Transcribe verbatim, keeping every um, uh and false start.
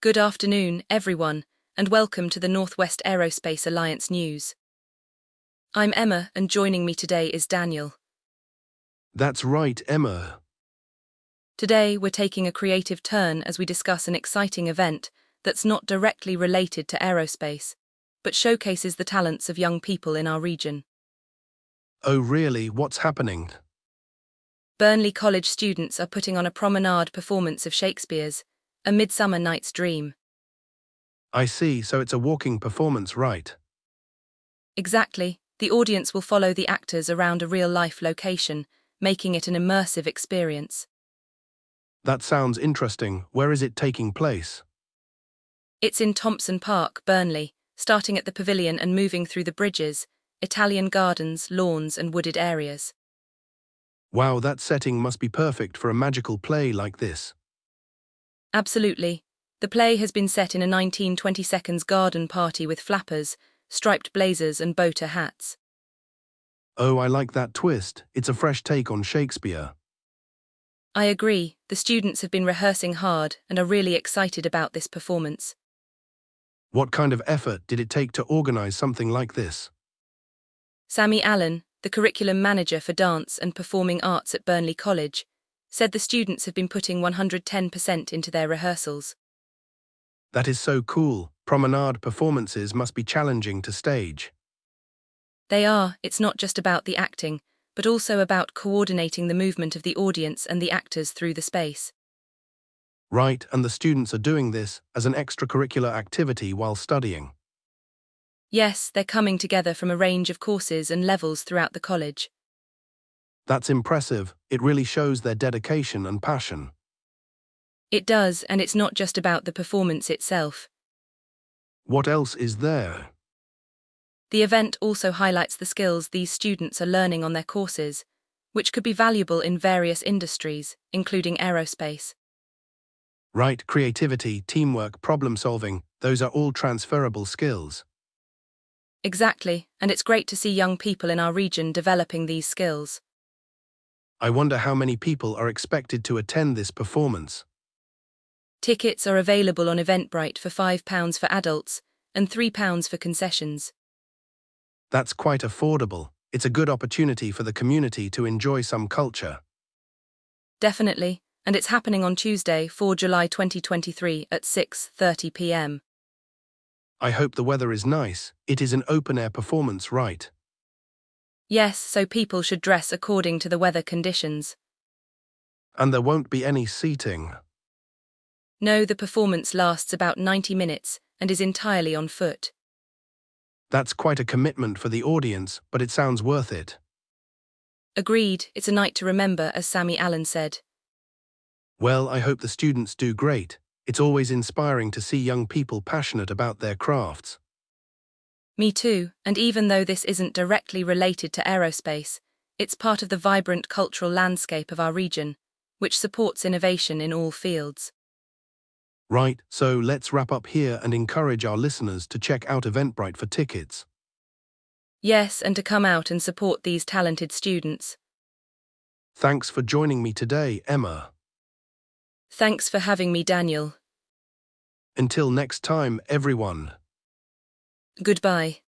Good afternoon, everyone, and welcome to the Northwest Aerospace Alliance News. I'm Emma, and joining me today is Daniel. That's right, Emma. Today, we're taking a creative turn as we discuss an exciting event that's not directly related to aerospace, but showcases the talents of young people in our region. Oh really, what's happening? Burnley College students are putting on a promenade performance of Shakespeare's A Midsummer Night's Dream. I see, so it's a walking performance, right? Exactly. The audience will follow the actors around a real-life location, making it an immersive experience. That sounds interesting. Where is it taking place? It's in Thompson Park, Burnley, starting at the pavilion and moving through the bridges, Italian gardens, lawns and wooded areas. Wow, that setting must be perfect for a magical play like this. Absolutely. The play has been set in a nineteen twenty seconds garden party with flappers, striped blazers and boater hats. Oh, I like that twist. It's a fresh take on Shakespeare. I agree. The students have been rehearsing hard and are really excited about this performance. What kind of effort did it take to organize something like this? Sammy Allen, the curriculum manager for dance and performing arts at Burnley College, said the students have been putting one hundred ten percent into their rehearsals. That is so cool. Promenade performances must be challenging to stage. They are. It's not just about the acting, but also about coordinating the movement of the audience and the actors through the space. Right, and the students are doing this as an extracurricular activity while studying. Yes, they're coming together from a range of courses and levels throughout the college. That's impressive. It really shows their dedication and passion. It does, and it's not just about the performance itself. What else is there? The event also highlights the skills these students are learning on their courses, which could be valuable in various industries, including aerospace. Right, creativity, teamwork, problem-solving, those are all transferable skills. Exactly, and it's great to see young people in our region developing these skills. I wonder how many people are expected to attend this performance. Tickets are available on Eventbrite for five pounds for adults and three pounds for concessions. That's quite affordable. It's a good opportunity for the community to enjoy some culture. Definitely, and it's happening on Tuesday, the fourth of July twenty twenty-three at six thirty p m I hope the weather is nice. It is an open-air performance, right? Yes, so people should dress according to the weather conditions. And there won't be any seating. No, the performance lasts about ninety minutes and is entirely on foot. That's quite a commitment for the audience, but it sounds worth it. Agreed, it's a night to remember, as Sammy Allen said. Well, I hope the students do great. It's always inspiring to see young people passionate about their crafts. Me too, and even though this isn't directly related to aerospace, it's part of the vibrant cultural landscape of our region, which supports innovation in all fields. Right, so let's wrap up here and encourage our listeners to check out Eventbrite for tickets. Yes, and to come out and support these talented students. Thanks for joining me today, Emma. Thanks for having me, Daniel. Until next time, everyone. Goodbye.